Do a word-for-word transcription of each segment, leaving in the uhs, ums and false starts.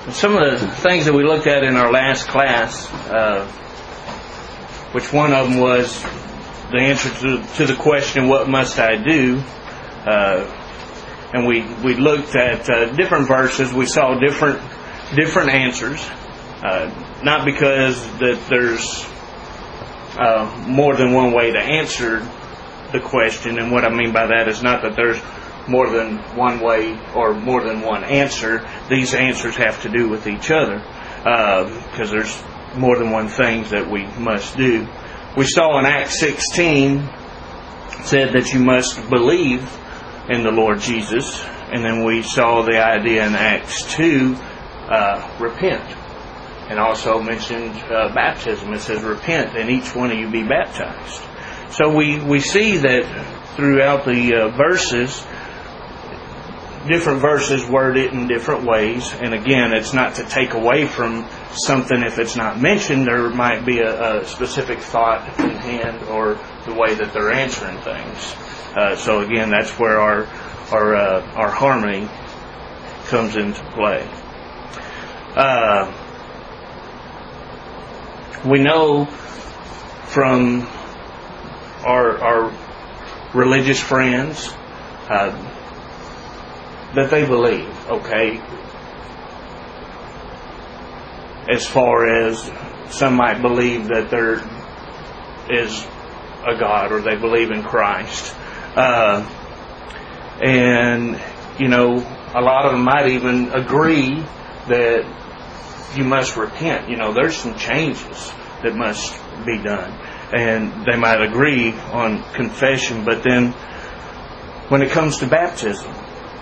Some of the things that we looked at in our last class, uh, which one of them was the answer to, to the question, what must I do? Uh, and we, we looked at uh, different verses. We saw different different answers. Uh, not because that there's uh, more than one way to answer the question. And what I mean by that is not that there's more than one way or more than one answer. These answers have to do with each other, because uh, there's more than one thing that we must do. We saw in Acts sixteen said that you must believe in the Lord Jesus, and then we saw the idea in Acts two, uh, repent, and also mentioned uh, baptism. It says repent and each one of you be baptized. So we, we see that throughout the uh, verses, different verses word it in different ways. And again, it's not to take away from something if it's not mentioned. There might be a, a specific thought in hand or the way that they're answering things. Uh, so again, that's where our our uh, our harmony comes into play. Uh, we know from our our religious friends uh, that they believe, okay, as far as some might believe that there is a God, or they believe in Christ. Uh, and, you know, a lot of them might even agree that you must repent. You know, there's some changes that must be done. And they might agree on confession, but then when it comes to baptism,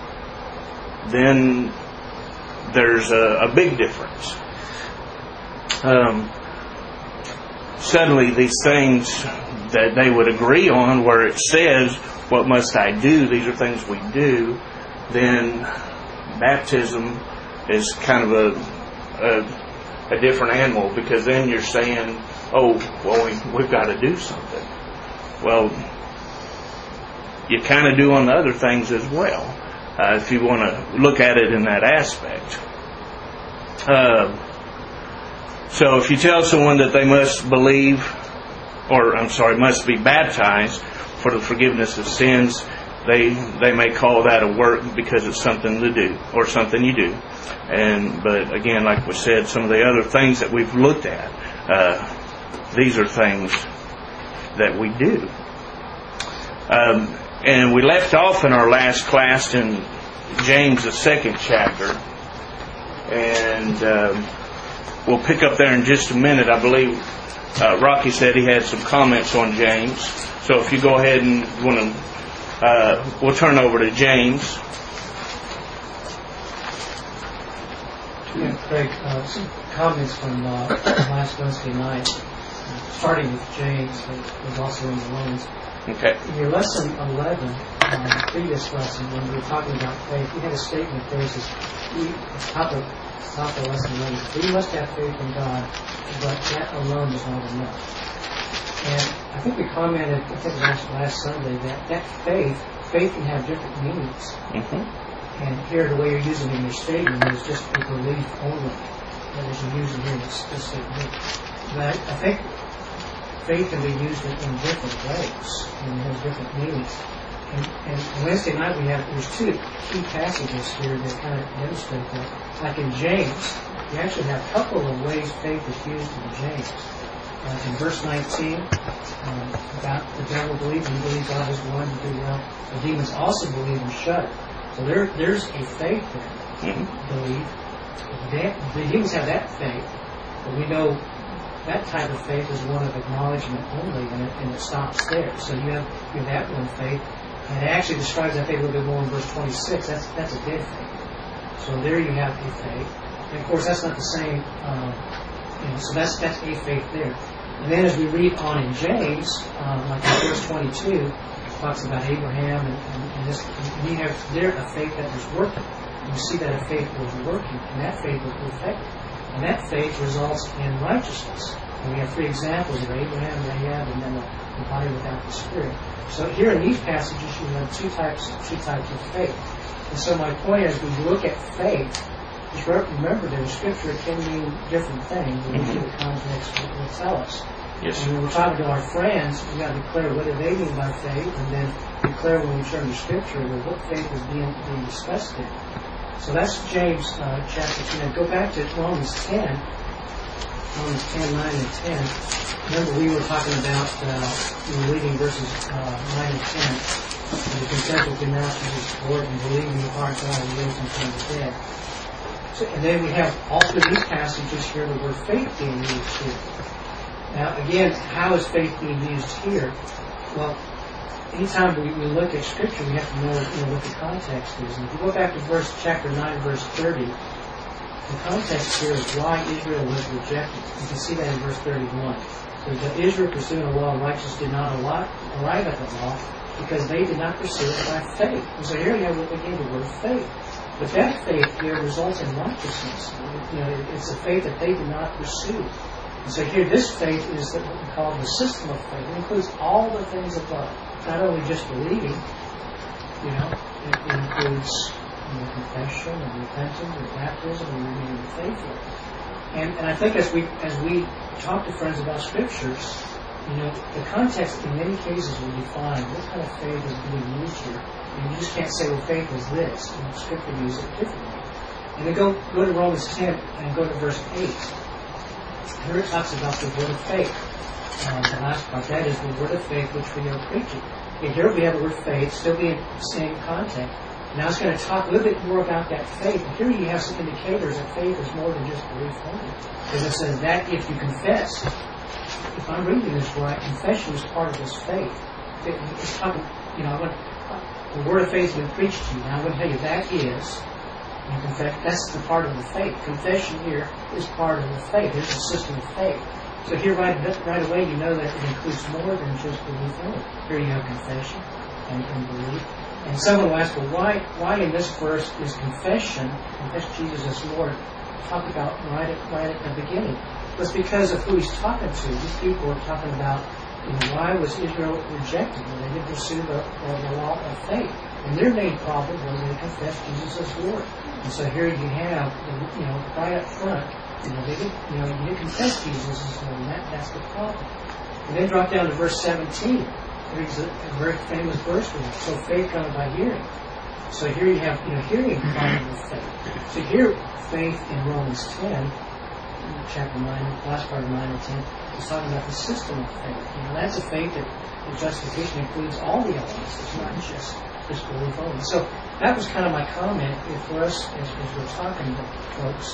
then there's a, a big difference. Um, suddenly these things that they would agree on, where it says, what must I do? These are things we do. Then baptism is kind of a, a, a different animal, because then you're saying, oh, well, we, we've got to do something. Well, you kind of do on the other things as well, uh, if you want to look at it in that aspect. Uh, so if you tell someone that they must believe, or I'm sorry, must be baptized for the forgiveness of sins, they they may call that a work because it's something to do, or something you do. And but again, like we said, some of the other things that we've looked at, uh, these are things that we do. Um, and we left off in our last class in James, the second chapter, and um, we'll pick up there in just a minute. I believe uh, Rocky said he had some comments on James. So if you go ahead and want to, uh, we'll turn over to James. Yeah, Craig, uh, some comments from uh, last Wednesday night, starting with James, who was also in the Romans. Okay. In your lesson eleven, uh, previous lesson, when we were talking about faith, we had a statement there that says, we, top of, top of the lesson eleven, we must have faith in God, but that alone is not enough. And I think we commented, I think last, last Sunday, that that faith, faith can have different meanings. Mm-hmm. And here, the way you're using it in your statement is just a belief only. That is, you're using here in this statement. But I think faith can be used in, in different ways, and has different meanings. And, and Wednesday night we have, there's two key passages here that kind of demonstrate that. Like in James, you actually have a couple of ways faith is used in James. Uh, in verse nineteen, um, about the devil believes, and you believe God is one, you do well. The demons also believe and shudder. So there, there's a faith there. Mm-hmm. Believe. That, the demons have that faith, but we know that type of faith is one of acknowledgement only, and it, and it stops there. So you have you have that one faith, and it actually describes that faith a little bit more in verse twenty-six. That's that's a dead faith. So there you have a faith, and of course that's not the same. Uh, you know, so that's that's a faith there. And then as we read on in James, um, like in verse twenty-two, it talks about Abraham, and, and, and, this, and you have there a faith that was working. You see that a faith was working, and that faith was perfected. And that faith results in righteousness. And we have three examples of Abraham, Rahab, and then the, the body without the Spirit. So here in these passages, you have two types, two types of faith. And so my point is, we look at faith Just remember that Scripture can mean different things, and mm-hmm. the context will tell us. Yes. And when we're talking to our friends, we've got to declare what do they mean by faith, and then declare when we turn to Scripture that what faith is being, being discussed in. So that's James uh, chapter two. Now go back to Romans ten, Romans ten, nine and ten. Remember we were talking about, uh, we were reading verses uh, nine and ten. And you confess with your mouth Jesus Lord and believe in your heart God and raised him from the dead. So, and then we have all through these passages here the word faith being used here. Now, again, how is faith being used here? Well, anytime we, we look at Scripture, we have to know, you know what the context is. And if you go back to verse chapter nine, verse thirty, the context here is why Israel was rejected. You can see that in verse thirty-one. So that Israel pursuing a law of righteousness did not arrive at the law because they did not pursue it by faith. And so here you have again the word faith. But that faith here results in righteousness. You know, it's a faith that they did not pursue. And so here, this faith is what we call the system of faith. It includes all the things above. Not only just believing, you know, it includes you know, confession and repentance and baptism and remaining faithful. And and I think as we as we talk to friends about Scriptures, you know, the context in many cases will define what kind of faith is being used here. And you just can't say, well, faith is this. You know, Scripture uses it differently. And then go go to Romans ten and go to verse eight. Here it talks about the word of faith. Um, the last part, that is the word of faith which we are preaching. And here we have the word faith, still being the same content. Now it's going to talk a little bit more about that faith. And here you have some indicators that faith is more than just belief only. Because it says that if you confess, if I'm reading this right, confession is part of this faith. It, it's talking, you know, I want, the word of faith has been preached to you. Now I'm going to tell you that is. And confess, that's the part of the faith. Confession here is part of the faith. It's a system of faith. So here right, right away you know that it includes more than just belief only. Here you have confession and, and belief. And someone will ask, well, why, why in this verse is confession, confess Jesus as Lord, talked about right at, right at the beginning? Well, it's because of who he's talking to. These people are talking about, you know, why was Israel rejected? Well, they didn't pursue the, the law of faith. And their main problem was they confessed Jesus as Lord. And so here you have, you know, right up front, you know, they did, you know, you didn't confess Jesus as Lord, and that, that's the problem. And then drop down to verse seventeen. There's a, a very famous verse for that. So faith comes by hearing. So here you have, you know, hearing combined with faith. So here, faith in Romans ten, chapter nine, last part of nine and ten, is talking about the system of faith. You know, that's a faith that the justification includes all the elements. It's not just just belief only. So that was kind of my comment for us as, as we're talking to folks.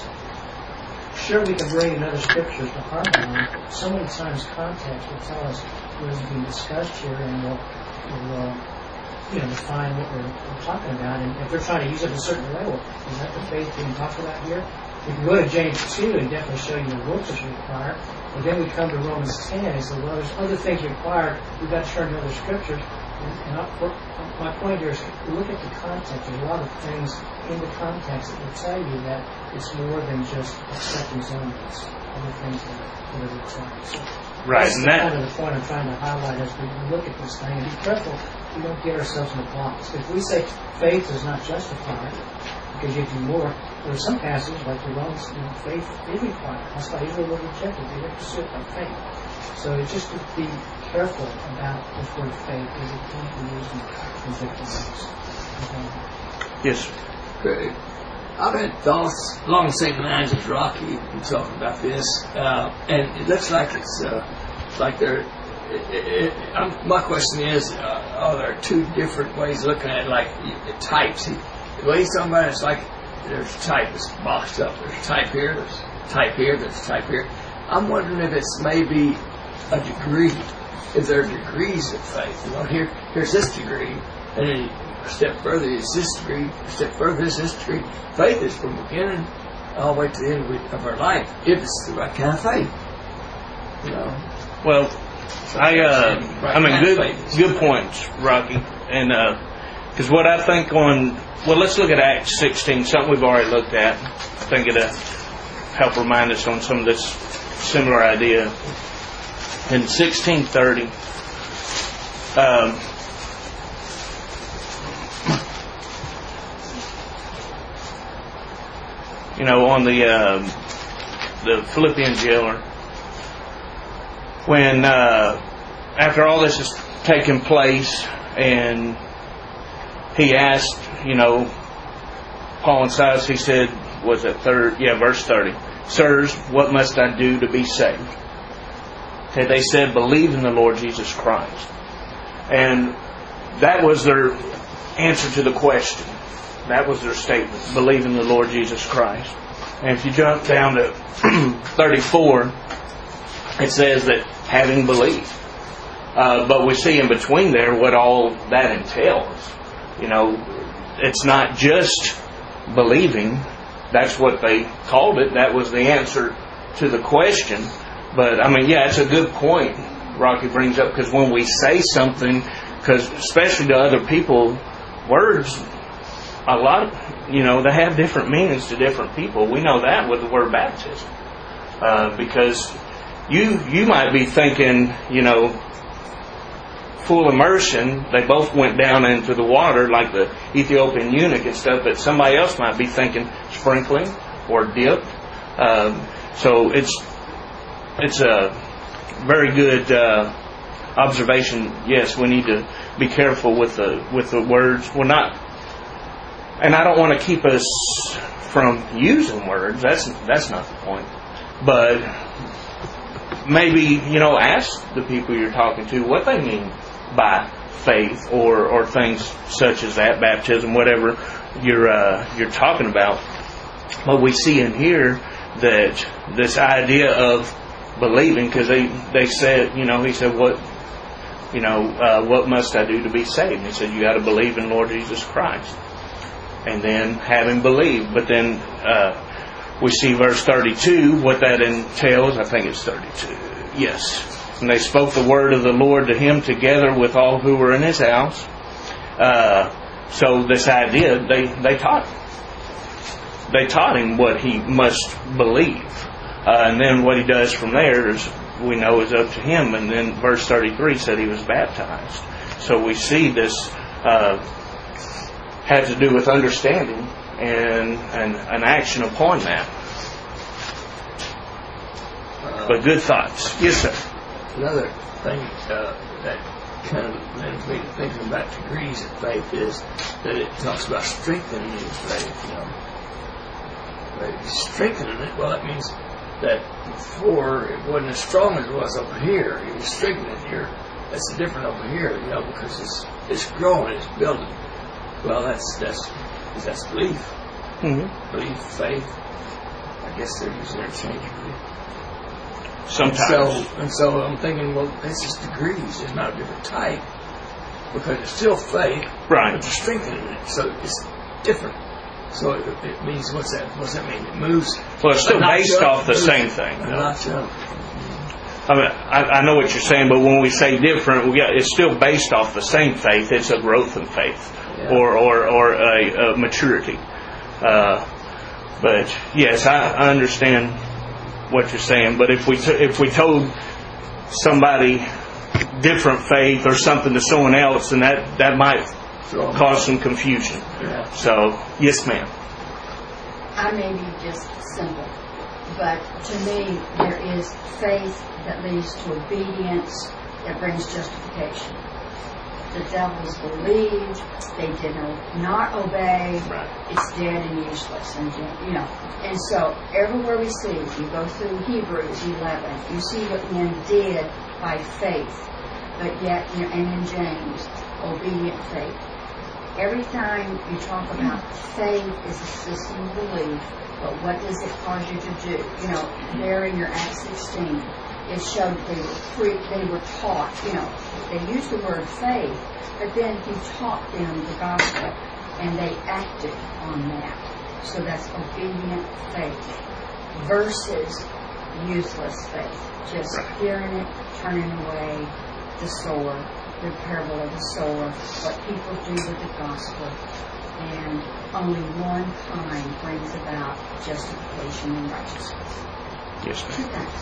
Sure, we can bring in other scriptures to harmonize, but so many times context will tell us what is being discussed here, and we'll, we'll uh, you know, define what we're, we're talking about. And if they're trying to use it at a certain level, is that the faith being talked about here? We can go to James two and definitely show you the works is required. But then we come to Romans ten and say, well, there's other things required. We've got to turn to other scriptures. And, and I, my point here is look at the context. There's a lot of things in the context that will tell you that it's more than just accepting elements, other things that, that are required. So right, that's and the that, kind of the point I'm trying to highlight as we look at this thing. And be careful we don't get ourselves in a box. If we say faith is not justified because you do more, there are some passages like the Romans, you know, faith is required. That's why Israel was rejected. They didn't pursue it by faith. So it's just to be careful about this word faith as it can be used in, in different ways. Okay. Yes. Great. I've had thoughts along the same lines as Rocky in talking about this, uh, and it looks like it's uh, like there. It, it, it, um, my question is, uh, are there two different ways of looking at it, like the types? He, the way he's talking about it, it's like there's a type that's boxed up. There's a type here, there's a type here, there's a type here. I'm wondering if it's maybe a degree. Is there degrees of faith? You know, here, here's this degree, and then a step further is this degree, a step further is this degree. Faith is from the beginning all the way to the end of our life, if it's the right kind of faith. You know. Well, I, uh, I mean, good, good points, Rocky, and because uh, what I think on, well, let's look at Acts sixteen, something we've already looked at. I think it'll help remind us on some of this similar idea. In sixteen thirty, um, you know, on the um, the Philippian jailer, when uh, after all this has taken place, and he asked, you know, Paul and Silas, he said, was it third? Yeah, verse thirty. Sirs, what must I do to be saved? Okay, they said, believe in the Lord Jesus Christ. And that was their answer to the question. That was their statement. Believe in the Lord Jesus Christ. And if you jump down to thirty-four, it says that having believed. Uh, but we see in between there what all that entails. You know, it's not just believing. That's what they called it. That was the answer to the question. But, I mean, yeah, it's a good point Rocky brings up, because when we say something, because especially to other people, words, a lot of, you know, they have different meanings to different people. We know that with the word baptism. Uh, because you you might be thinking, you know, full immersion, they both went down into the water like the Ethiopian eunuch and stuff, but somebody else might be thinking sprinkling or dip. Um, so it's it's a very good uh, observation. Yes, we need to be careful with the with the words. We're not, and I don't want to keep us from using words. That's that's not the point. But maybe, you know, ask the people you're talking to what they mean by faith, or, or things such as that, baptism, whatever you're uh, you're talking about. But we see in here that this idea of believing, because they, they said, you know, he said, what, you know, uh, what must I do to be saved? And he said, you got to believe in Lord Jesus Christ. And then having believed. But then uh, we see verse thirty-two, what that entails. I think it's thirty-two. Yes. And they spoke the word of the Lord to him together with all who were in his house. Uh, so this idea, they, they taught they taught him what he must believe. Uh, and then what he does from there is, we know, is up to him. And then verse thirty-three said he was baptized. So we see this uh, had to do with understanding and, and an action upon that. But good thoughts. Yes, sir. Another thing uh, that kind of lends me to thinking about degrees of faith is that it talks about strengthening his faith. You know, but strengthening it. Well, that means that before it wasn't as strong as it was over here. He was strengthening here. That's different over here. You know, because it's it's growing, it's building. Well, that's that's that's belief. Mm-hmm. Belief, faith. I guess they're used interchangeably. Sometimes. And so, and so I'm thinking, well, it's just degrees. It's not a different type, because it's still faith, right? But you're strengthening it, so it's different. So it, it means, what's that? What's that mean? It moves. Well, it's still based off the same thing. Not up. I mean, I, I know what you're saying, but when we say different, we got, it's still based off the same faith. It's a growth in faith, yeah. or or or a, a maturity. Uh, but yes, I, I understand what you're saying. But if we t- if we told somebody different faith or something to someone else, then that that might cause some confusion. Yeah. So yes, ma'am. I may be just simple, but to me there is faith that leads to obedience that brings justification. The devils believed, they did not obey, right. It's dead and useless, and you know. And so everywhere we see, you go through Hebrews eleven, you see what men did by faith, but yet, you know, and in James, obedient faith. Every time you talk about faith is a system of belief, but what does it cause you to do? You know, there in your Acts sixteen, it showed they were pre- they were taught, you know, they used the word faith, but then he taught them the gospel, and they acted on that. So that's obedient faith versus useless faith. Just hearing it, turning away, the sower, the parable of the sower, what people do with the gospel, and only one kind brings about justification and righteousness. Yes, ma'am. Two things.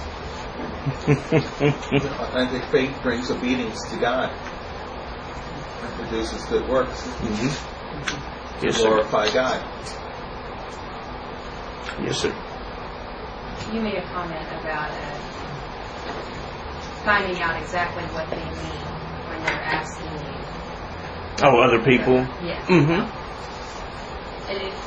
Authentic faith brings obedience to God and produces good works mm-hmm. to yes, glorify God. Yes, sir. You made a comment about uh, finding out exactly what they mean when they're asking you. Oh, other people? Yeah. Mm-hmm. And it,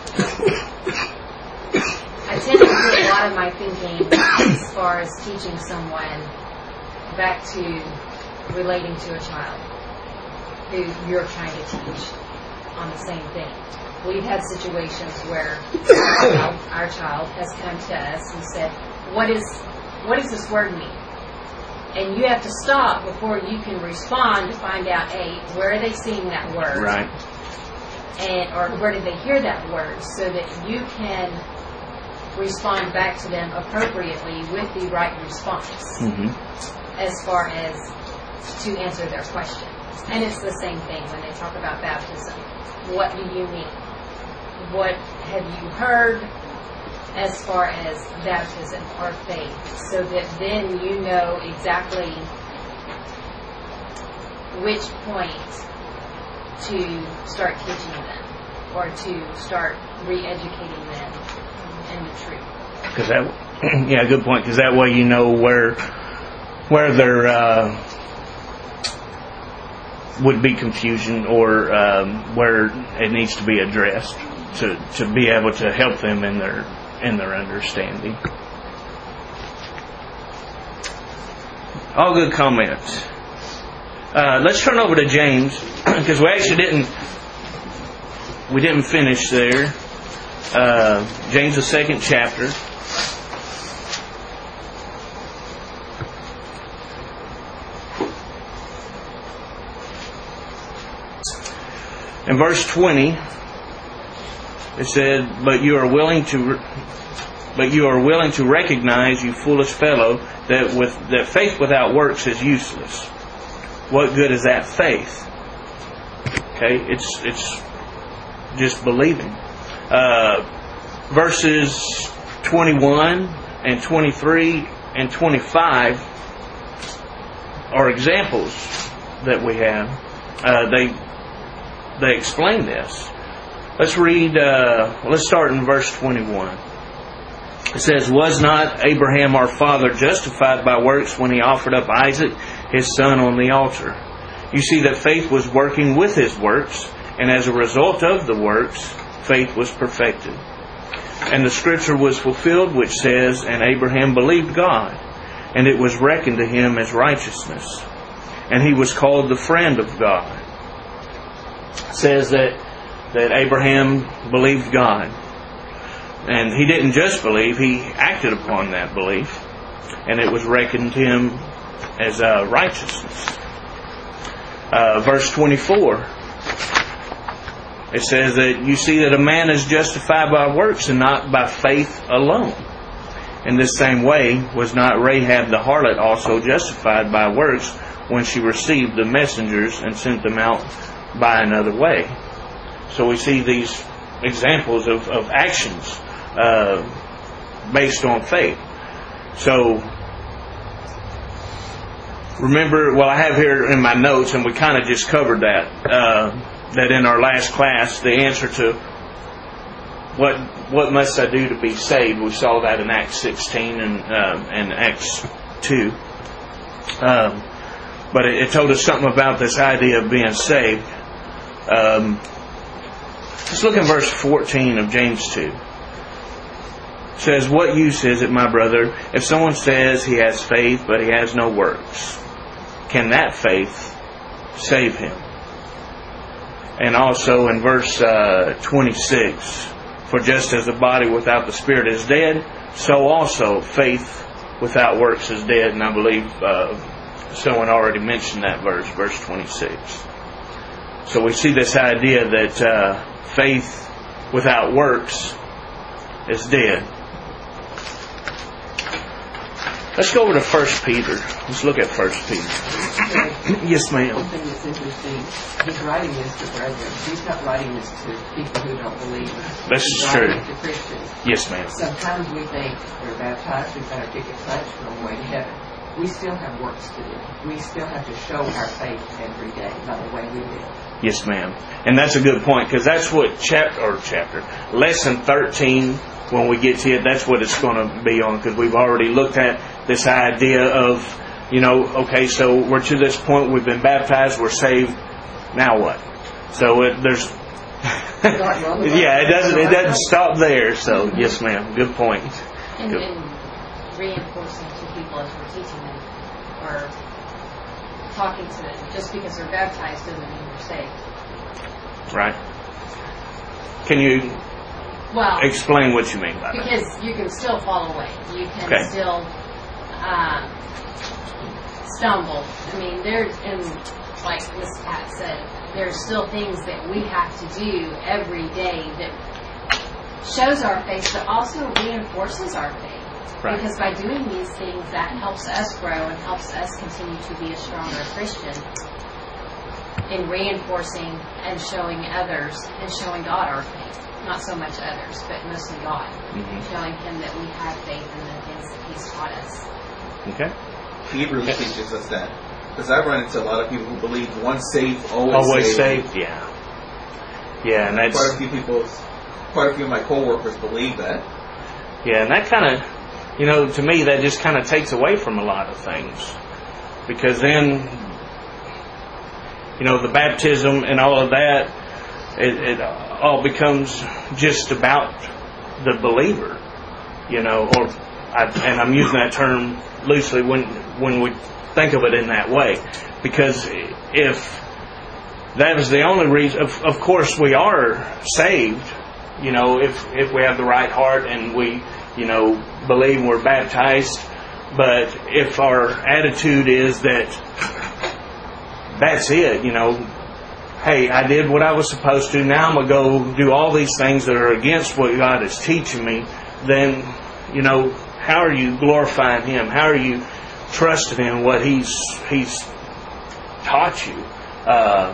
I tend to do a lot of my thinking as far as teaching someone back to relating to a child who you're trying to teach on the same thing. We've had situations where our child, our child has come to us and said, what is what does this word mean? And you have to stop before you can respond to find out, A, where are they seeing that word? Right. And or where did they hear that word, so that you can respond back to them appropriately with the right response Mm-hmm. as far as to answer their question. And it's the same thing when they talk about baptism. What do you mean? What have you heard as far as baptism or faith? So that then you know exactly which point to start teaching them or to start re-educating them in the truth. Because that, yeah, good point. Because that way you know where where there uh, would be confusion or um, where it needs to be addressed to to be able to help them in their in their understanding. All good comments. Uh, let's turn over to James, because we actually didn't we didn't finish there. Uh, James, the second chapter. In verse twenty, it said, "But you are willing to, but you are willing to recognize, you foolish fellow, that with that faith without works is useless. What good is that faith?" Okay, it's it's just believing. Uh, verses twenty-one and twenty-three and twenty-five are examples that we have. Uh, they they explain this. Let's read. Uh, let's start in verse twenty-one. It says, "Was not Abraham our father justified by works when he offered up Isaac, his son, on the altar? You see that faith was working with his works, and as a result of the works, faith was perfected. And the scripture was fulfilled, which says, 'And Abraham believed God, and it was reckoned to him as righteousness. And he was called the friend of God.'" It says that, that Abraham believed God. And he didn't just believe, he acted upon that belief. And it was reckoned to him as uh, righteousness. Uh, verse twenty-four. It says that you see that a man is justified by works and not by faith alone. In this same way, was not Rahab the harlot also justified by works when she received the messengers and sent them out by another way? So we see these examples of, of actions uh, based on faith. So remember, well, I have here in my notes, and we kind of just covered that, uh, that in our last class, the answer to what what must I do to be saved, we saw that in Acts sixteen and, uh, and Acts two. Um, but it, it told us something about this idea of being saved. Um, let's look at verse fourteen of James two. It says, "What use is it, my brother, if someone says he has faith, but he has no works? Can that faith save him?" And also in verse uh, twenty-six, "For just as the body without the spirit is dead, so also faith without works is dead." And I believe uh, someone already mentioned that verse, verse twenty-six. So we see this idea that uh, faith without works is dead. Let's go over to First Peter. Let's look at First Peter. Yes, ma'am. One thing that's interesting, he's writing this to brethren. He's not writing this to people who don't believe. This He's is true. writing to Christians. Yes, ma'am. Sometimes we think we're baptized, we've got our ticket punched, we're on the way to heaven. We still have works to do. We still have to show our faith every day by the way we live. Yes, ma'am. And that's a good point, because that's what chapter or chapter lesson thirteen. When we get to it, that's what it's going to be on, because we've already looked at this idea of, you know, okay, so we're to this point, we've been baptized, we're saved. Now what? So it, there's, yeah, it doesn't it doesn't stop there. So yes, ma'am. Good point. And, Good. and reinforcing to people as we're teaching them or talking to them, just because they're baptized doesn't mean they're saved. Right. Can you Well, explain what you mean by that? because you can still fall away. You can Okay. still um, stumble. I mean, there's, and like Miss Pat said, there's still things that we have to do every day that shows our faith, but also reinforces our faith. Right. Because by doing these things, that helps us grow and helps us continue to be a stronger Christian in reinforcing and showing others and showing God our faith. Not so much others, but mostly God. Mm-hmm. Showing Him that we have faith in the things that He's taught us. Okay. Hebrews teaches us that. Because I run into a lot of people who believe once saved, always, Always saved. saved. Yeah. Yeah, and that's Quite a few people, quite a few of my coworkers believe that. yeah, and that kind of, you know, to me, that just kind of takes away from a lot of things, because then, you know, the baptism and all of that, it, it all becomes just about the believer, you know, or I, and I'm using that term loosely when when we think of it in that way, because if that is the only reason, of, of course we are saved, you know, if if we have the right heart and we, you know, believe we're baptized, but if our attitude is that that's it, you know, hey, I did what I was supposed to, now I'm going to go do all these things that are against what God is teaching me, then, you know, how are you glorifying Him? How are you trusting in what He's He's taught you? Uh,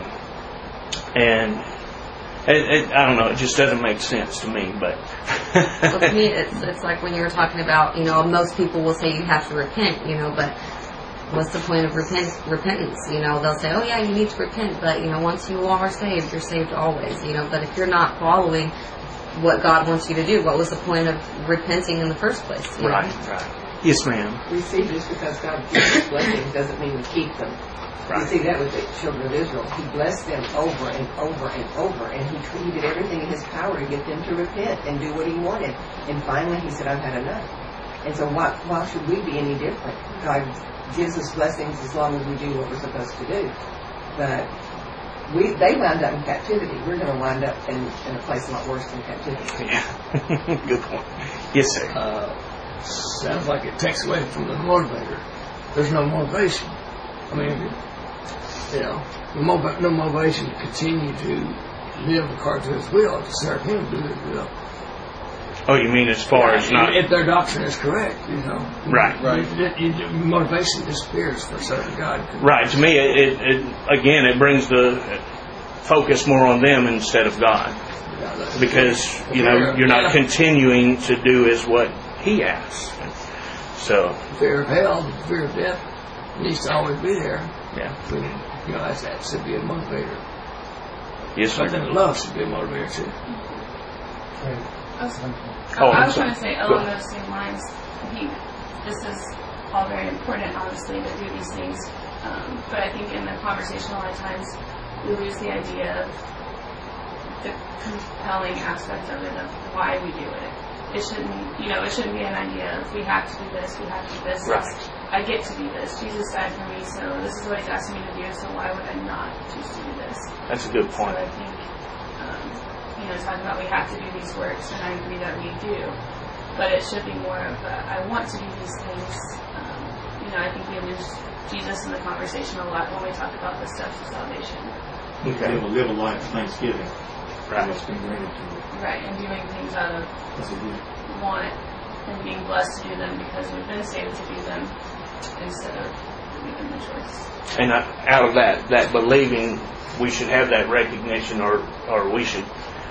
and it, it, I don't know, it just doesn't make sense to me. But well, to me, it's, it's like when you were talking about, you know, most people will say you have to repent, you know, but what's the point of repent, repentance? You know, they'll say, oh yeah, you need to repent, but, you know, once you are saved, you're saved always, you know, but if you're not following what God wants you to do, what was the point of repenting in the first place? You right, know? right. Yes, ma'am. We see just because God gives us blessings doesn't mean we keep them. Right. You see that with the children of Israel. He blessed them over and over and over, and he, he did everything in his power to get them to repent and do what he wanted. And finally he said, I've had enough. And so why, why should we be any different? God gives us blessings as long as we do what we're supposed to do. But we they wound up in captivity. We're going to wind up in, in a place a lot worse than captivity. Yeah. Good point. Yes, sir. Uh, sounds like it takes away from the motivator. There's no motivation. I mean, you know, no, no motivation to continue to live according to His will, to serve Him, do His will. Oh, you mean as far as not... If their doctrine is correct, you know. Right. Right. You, you, motivation disappears for serving God. Right. To me, it, it, it again, it brings the focus more on them instead of God. Because, you know, you're not continuing to do as what He asks. So... Fear of hell, the fear of death needs to always be there. Yeah. But, you know, that's, that should be a motivator. Yes, sir. But then love should be a motivator, too. Right. I was, Oh, I I'm was sorry. going to say along those same lines. I think this is all very important, obviously, to do these things. Um, but I think in the conversation a lot of times we lose the idea of the compelling aspect of it, of why we do it. It shouldn't, you know, it shouldn't be an idea of we have to do this, we have to do this. Right. It's, I get to do this. Jesus died for me, so this is what He's asking me to do. So why would I not choose to do this? That's a good So point. I think, um, you know, talking about we have to do these works, and I agree that we do. But it should be more of a, I want to do these things. Um, you know, I think we lose Jesus in the conversation a lot when we talk about the steps of salvation. Okay. Live a, live a life of thanksgiving. Right. What's been granted to you. Right, and doing things out of That's a good. want and being blessed to do them because we've been saved to do them instead of making the choice. And uh, out of that, that believing, we should have that recognition, or, or we should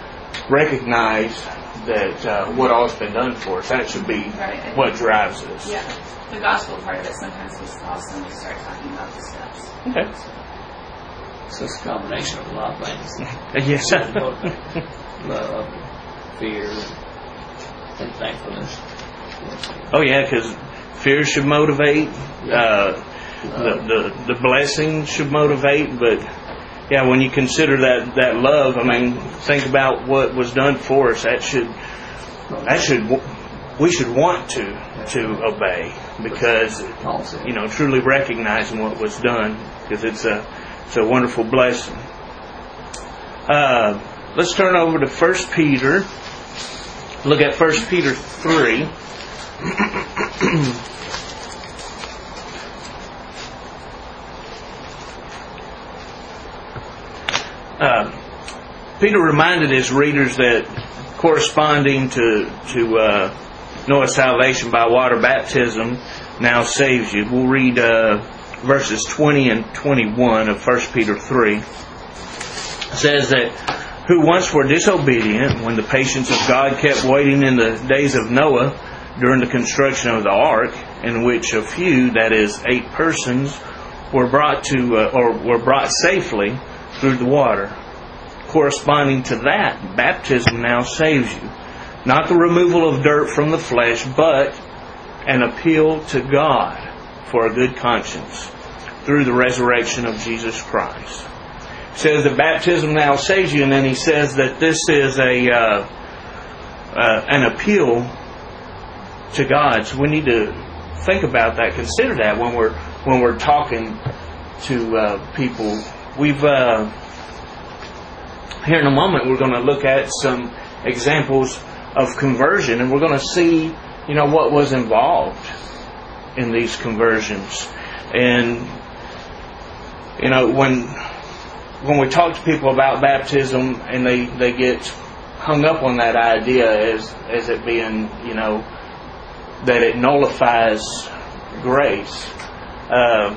recognize that uh, what all's been done for us. That should be Right. what drives us. Yeah, the gospel part of it sometimes gets lost when we start talking about the steps. Okay. So it's a combination of a lot of things. Yes. Love, fear, and thankfulness. Oh yeah, because fear should motivate. Uh, the, the the blessing should motivate. But yeah, when you consider that, that love, I mean, think about what was done for us. That should that should we should want to to obey, because you know, truly recognizing what was done, because it's a it's a wonderful blessing. Uh, let's turn over to First Peter. Look at First Peter three. uh, Peter reminded his readers that corresponding to to uh, Noah's salvation by water baptism now saves you. We'll read uh, verses twenty and twenty-one of First Peter three. It says that, who once were disobedient when the patience of God kept waiting in the days of Noah during the construction of the ark, in which a few, that is, eight persons, were brought to uh, or were brought safely through the water. Corresponding to that, baptism now saves you. Not the removal of dirt from the flesh, but an appeal to God for a good conscience through the resurrection of Jesus Christ. It says that baptism now saves you, and then he says that this is a uh, uh, an appeal to God. So we need to think about that, consider that when we're when we're talking to uh, people. We've uh, here in a moment we're going to look at some examples of conversion, and we're going to see, you know, what was involved in these conversions. And you know, when when we talk to people about baptism and they, they get hung up on that idea as as it being, you know, that it nullifies grace, uh,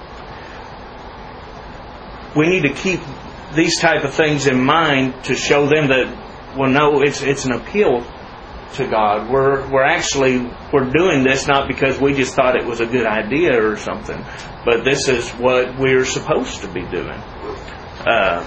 we need to keep these type of things in mind to show them that, well, no, it's it's an appeal to God. We're we're actually we're doing this not because we just thought it was a good idea or something, but this is what we're supposed to be doing. Uh,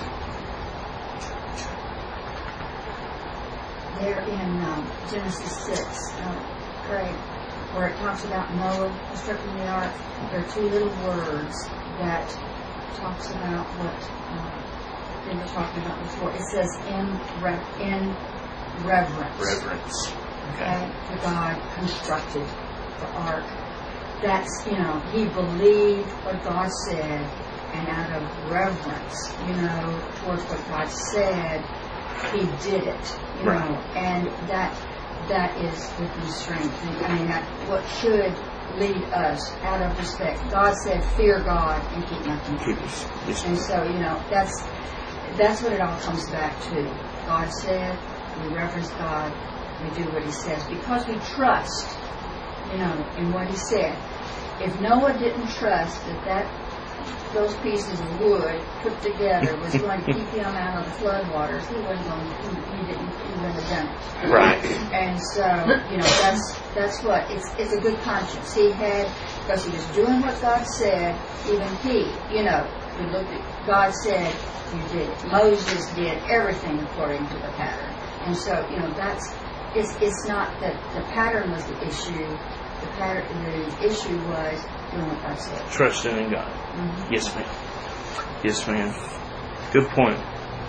there in um, Genesis six, uh, Craig, where it talks about Noah constructing the ark, there are two little words that talks about what uh, they were talking about before. It says in, re- in reverence. Reverence. Okay. The God constructed the ark. That's, you know, he believed what God said, and out of reverence, you know, towards what God said, he did it, you right. know, and that that is with restraint. I mean, that what should lead us out of respect. God said, "Fear God and keep nothing." Keep and so, you know, that's that's what it all comes back to. God said, we reverence God, we do what He says because we trust, you know, in what He said. If Noah didn't trust that that those pieces of wood put together was going to keep him out of the floodwaters, he wasn't going to, he, he didn't, he wouldn't have done it. Right. And so, you know, that's that's what, it's it's a good conscience. He had, because he was doing what God said, even he, you know, we looked at, God said, you did it. Moses did everything according to the pattern. And so, you know, that's, it's it's not that the pattern was the issue, the pattern, the issue was doing what God said. Trusting in God. Mm-hmm. Yes, ma'am. Yes, ma'am. Good point.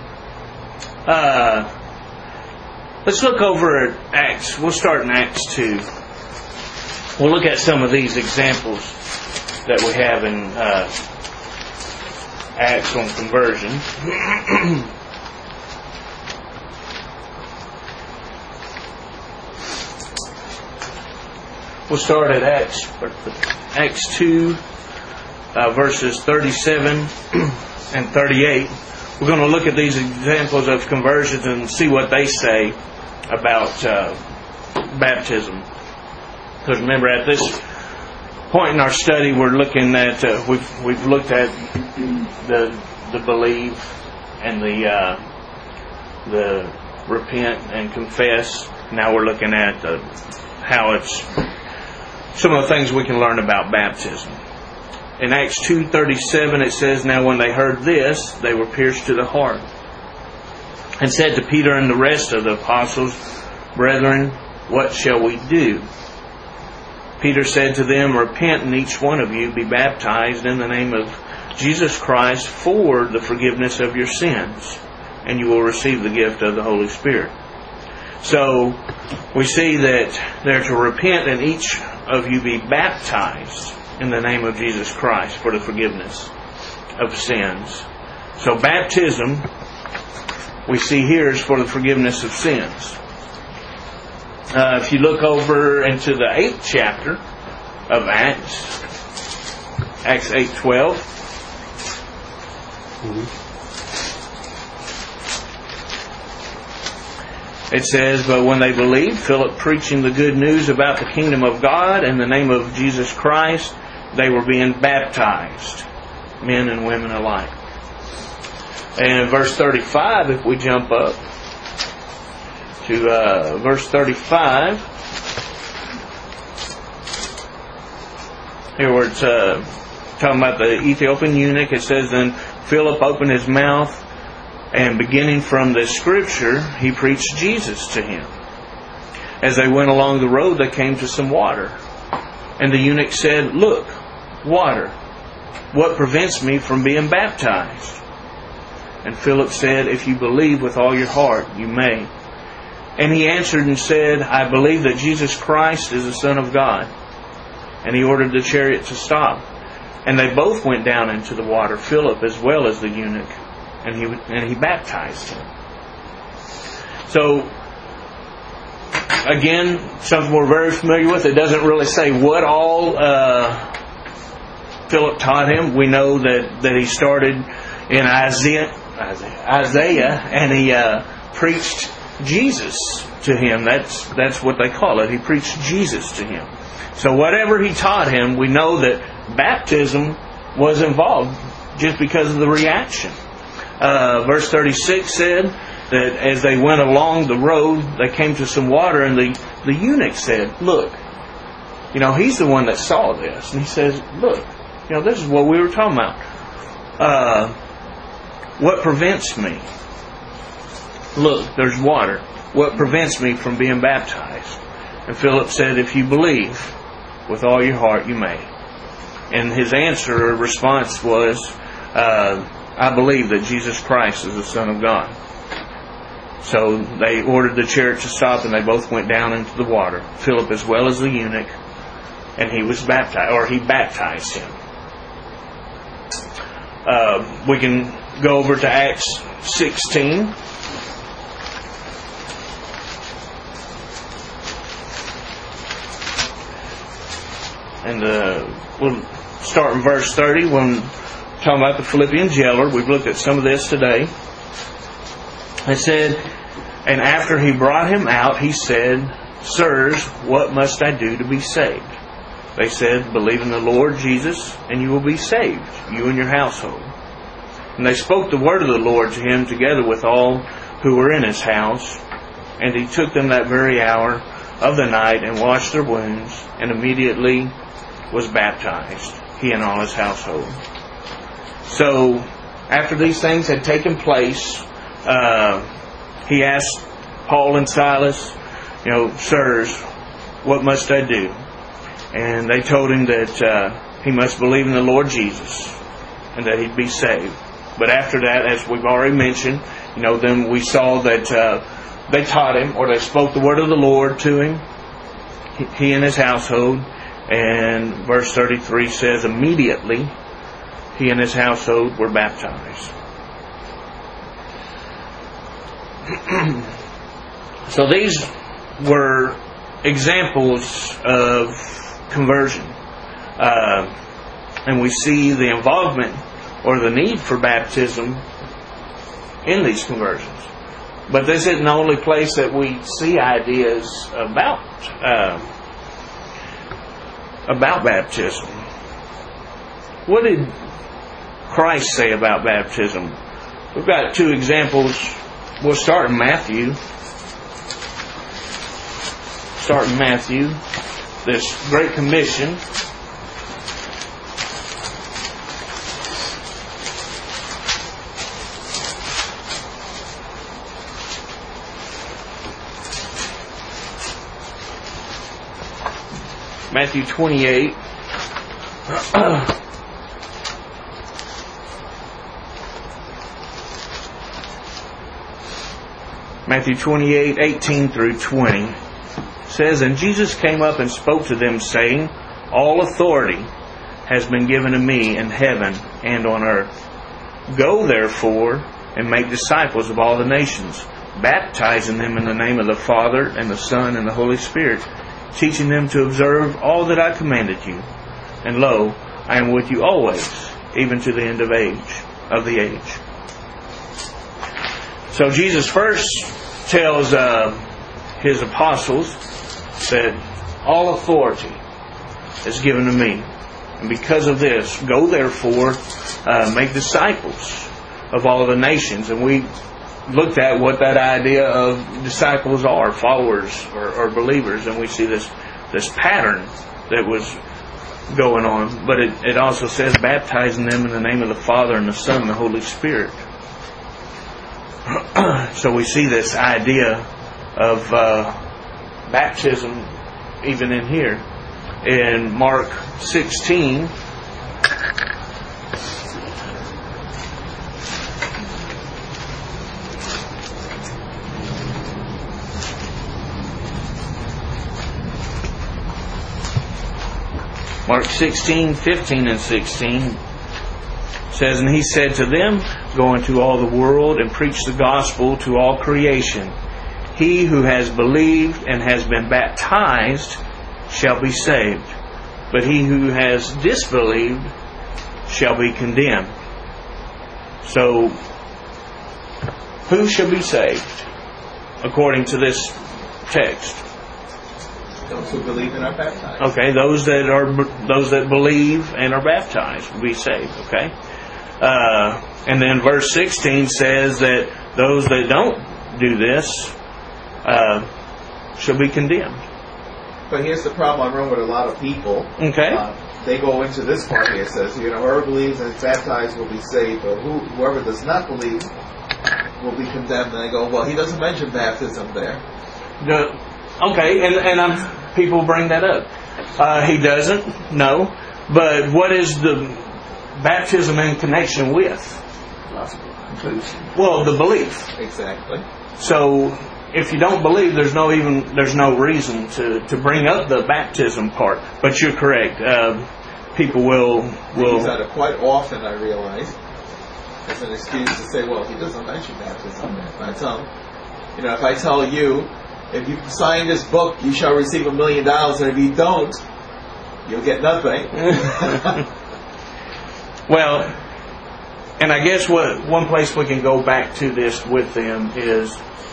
Uh, let's look over at Acts. We'll start in Acts two. We'll look at some of these examples that we have in uh, Acts on conversion. We'll start at Acts, Acts two, uh, verses thirty-seven and thirty-eight. We're going to look at these examples of conversions and see what they say about uh, baptism. Because remember, at this point in our study, we're looking at uh, we've we've looked at the the believe and the uh, the repent and confess. Now we're looking at uh, how it's some of the things we can learn about baptism. in Acts two thirty-seven it says, "Now when they heard this, they were pierced to the heart, and said to Peter and the rest of the apostles, 'Brethren, what shall we do?' Peter said to them, 'Repent, and each one of you be baptized in the name of Jesus Christ for the forgiveness of your sins, and you will receive the gift of the Holy Spirit.'" So we see that they're to repent and each of you be baptized in the name of Jesus Christ for the forgiveness of sins. So baptism, we see here, is for the forgiveness of sins. Uh, if you look over into the eighth chapter of Acts, Acts eight twelve. Mm-hmm. It says, "But when they believed Philip preaching the good news about the kingdom of God and the name of Jesus Christ, they were being baptized, men and women alike." And in verse thirty-five, if we jump up to uh, verse thirty-five, here where it's uh, talking about the Ethiopian eunuch, it says, "Then Philip opened his mouth, and beginning from this scripture, he preached Jesus to him. As they went along the road, they came to some water. And the eunuch said, 'Look, water. What prevents me from being baptized?' And Philip said, 'If you believe with all your heart, you may.' And he answered and said, 'I believe that Jesus Christ is the Son of God.' And he ordered the chariot to stop. And they both went down into the water, Philip as well as the eunuch. And he and he baptized him." So, again, something we're very familiar with. It doesn't really say what all uh, Philip taught him. We know that, that he started in Isaiah, Isaiah and he uh, preached Jesus to him. That's that's what they call it. He preached Jesus to him. So whatever he taught him, we know that baptism was involved just because of the reaction. Uh, verse thirty-six said that as they went along the road, they came to some water, and the, the eunuch said, "Look," you know, he's the one that saw this. And he says, "Look, you know, this is what we were talking about. Uh, what prevents me? Look, there's water. What prevents me from being baptized?" And Philip said, "If you believe with all your heart, you may." And his answer or response was, uh, "I believe that Jesus Christ is the Son of God." So they ordered the chariot to stop, and they both went down into the water, Philip as well as the eunuch, and he was baptized, or he baptized him. Uh, we can go over to Acts sixteen. And uh, we'll start in verse thirty when talking about the Philippian jailer. We've looked at some of this today. It said, "And after he brought him out, he said, 'Sirs, what must I do to be saved?' They said, 'Believe in the Lord Jesus, and you will be saved, you and your household.' And they spoke the word of the Lord to him together with all who were in his house. And he took them that very hour of the night and washed their wounds, and immediately was baptized, he and all his household." So, after these things had taken place, uh, he asked Paul and Silas, you know, "Sirs, what must I do?" And they told him that uh, he must believe in the Lord Jesus and that he'd be saved. But after that, as we've already mentioned, you know, then we saw that uh, they taught him, or they spoke the word of the Lord to him, he and his household. And verse thirty-three says, immediately he and his household were baptized. So these were examples of conversion. Uh, and we see the involvement or the need for baptism in these conversions. But this isn't the only place that we see ideas about uh, about baptism. What did Christ say about baptism? We've got two examples. We'll start in Matthew. Start in Matthew. This Great Commission. Matthew twenty-eight. Matthew twenty-eight, eighteen through twenty says, "And Jesus came up and spoke to them, saying, All authority has been given to me in heaven and on earth. Go therefore and make disciples of all the nations, baptizing them in the name of the Father and the Son and the Holy Spirit, teaching them to observe all that I commanded you. And lo, I am with you always, even to the end of age of the age." So Jesus first tells uh, his apostles that all authority is given to me. And because of this, go therefore, uh, make disciples of all the nations. And we looked at what that idea of disciples are, followers or, or believers. And we see this, this pattern that was going on. But it, it also says, baptizing them in the name of the Father and the Son and the Holy Spirit. So we see this idea of uh, baptism even in here. In Mark sixteen, Mark sixteen, fifteen and sixteen says, "And he said to them, Go into all the world and preach the gospel to all creation. He who has believed and has been baptized shall be saved, but he who has disbelieved shall be condemned." So, who shall be saved according to this text? Those who believe and are baptized. Okay, those that are those that believe and are baptized will be saved. Okay, uh, and then verse sixteen says that those that don't do this uh, shall be condemned. But here's the problem I run with a lot of people. Okay. Uh, they go into this part here. It says, you know, whoever believes and is baptized will be saved, but who, whoever does not believe will be condemned. And they go, well, he doesn't mention baptism there. The, okay, and, and I'm, people bring that up. Uh, he doesn't, no. But what is the baptism in connection with? Well, the belief. Exactly. So, if you don't believe, there's no even there's no reason to, to bring up the baptism part. But you're correct. Uh, people will will. Use that quite often, I realize, as an excuse to say, "Well, he doesn't mention baptism." If I tell, you know, if I tell you, if you sign this book, you shall receive a million dollars, and if you don't, you'll get nothing. Well, and I guess what one place we can go back to this with them is,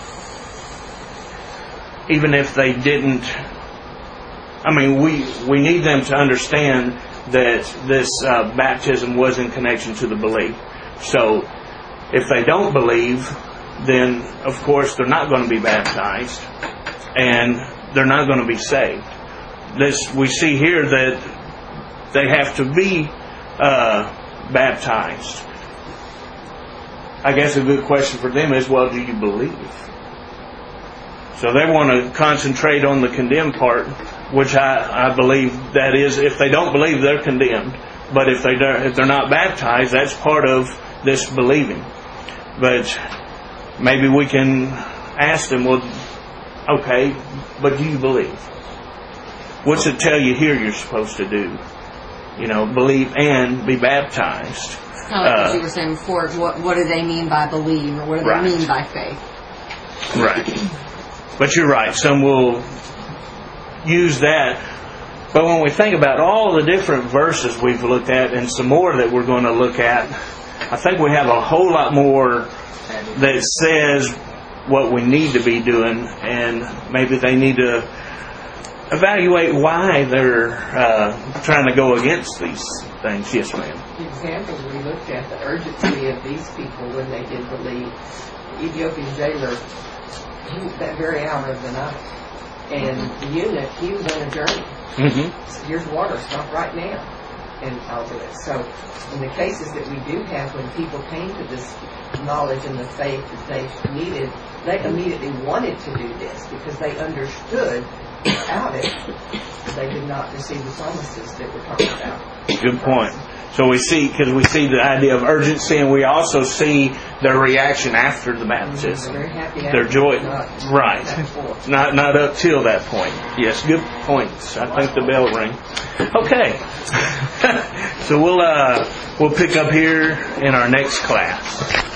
even if they didn't, I mean, we we need them to understand that this uh, baptism was in connection to the belief. So, if they don't believe, then of course they're not going to be baptized, and they're not going to be saved. This we see here that they have to be uh, baptized. I guess a good question for them is, well, do you believe? So they want to concentrate on the condemned part, which I, I believe that is, if they don't believe, they're condemned. But if they don't, if they're not baptized, that's part of this believing. But maybe we can ask them, well, okay, but do you believe? What's it tell you here you're supposed to do? You know, believe and be baptized. Kind of like uh, you were saying before, what, what do they mean by believe, or what do right. they mean by faith? Right. But you're right, some will use that. But when we think about all the different verses we've looked at, and some more that we're going to look at, I think we have a whole lot more that says what we need to be doing, and maybe they need to evaluate why they're uh, trying to go against these things. Yes, ma'am. The examples we looked at, the urgency of these people when they did believe. The Ethiopian jailer, he, that very hour of the night, and the eunuch, he was on a journey. Mm-hmm. So here's water, stop right now, and I'll do it. So in the cases that we do have, when people came to this knowledge and the faith that they needed, they immediately wanted to do this because they understood without it, they did not receive the promises that we're talking about. Good point. So we see, because we see the idea of urgency, and we also see their reaction after the baptism. They're very happy. Their joy, not right? Not not up till that point. Yes, good points. I think the bell ring. Okay, so we'll uh, we'll pick up here in our next class.